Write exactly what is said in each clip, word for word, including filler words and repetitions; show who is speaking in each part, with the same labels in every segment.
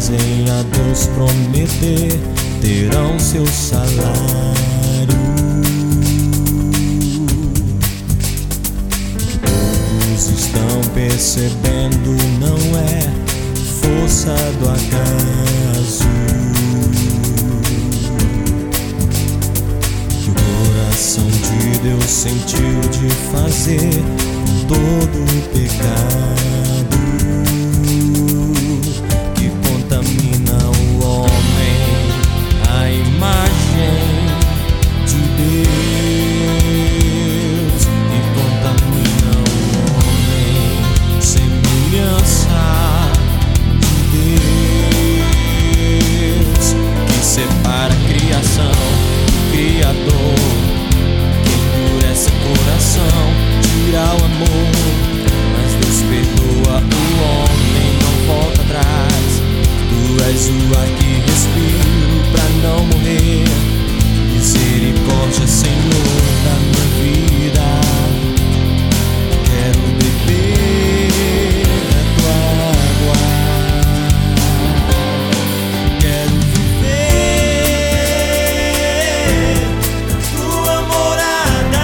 Speaker 1: fazem a Deus prometer terão seu salário. Poucos estão percebendo, não é força do acaso que o coração de Deus sentiu de fazer com todo o pecado que contamina o homem, a imagem de Deus, e contamina o homem, semelhança de Deus, que separa a criação, Criador, que endurece o coração, tira o amor, mas Deus perdoa o homem, não volta atrás. Tu és o ar que respiro pra não morrer. Misericórdia, Senhor, da minha vida. Quero beber da tua água, quero viver na tua morada.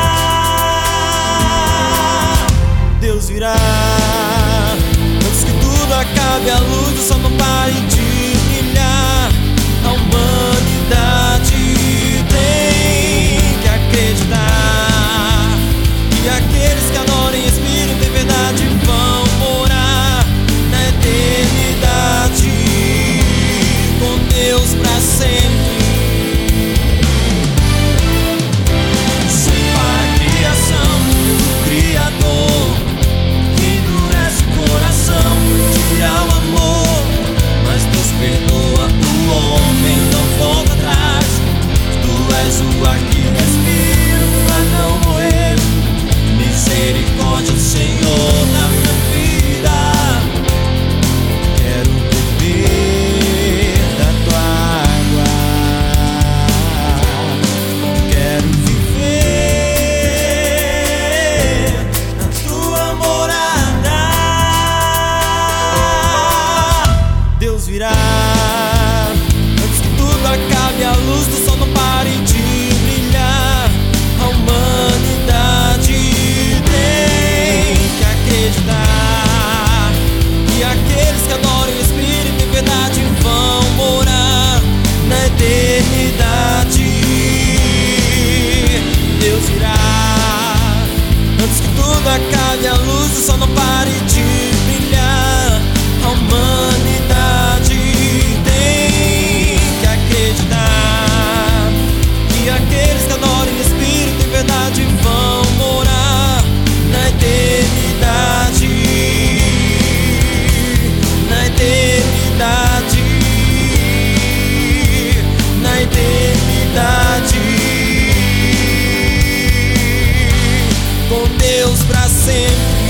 Speaker 1: Deus virá antes que tudo acabe, a luz do sol não pare de brilhar. A humanidade tem que acreditar que aqueles que adoram em espírito e verdade vão morar na eternidade com Deus pra sempre. Separa a criação do Criador, que endurece o coração, tira o amor, mas Deus perdoa o homem, não volta atrás. Tu és o ar que respiro pra não morrer. Misericórdia, Senhor, na minha vida. Quero beber da tua água, quero viver na tua morada. Deus virá antes que tudo acabe, a luz do sol não pare de brilhar. A humanidade tem que acreditar que aqueles que adoram em espírito e verdade vão morar na eternidade. Deus virá antes que tudo acabe, a luz do sol não pare de brilhar. A humanidade tem que acreditar que aqueles que adoram em espírito e verdade vão morar na eternidade, na eternidade, na eternidade com Deus pra sempre.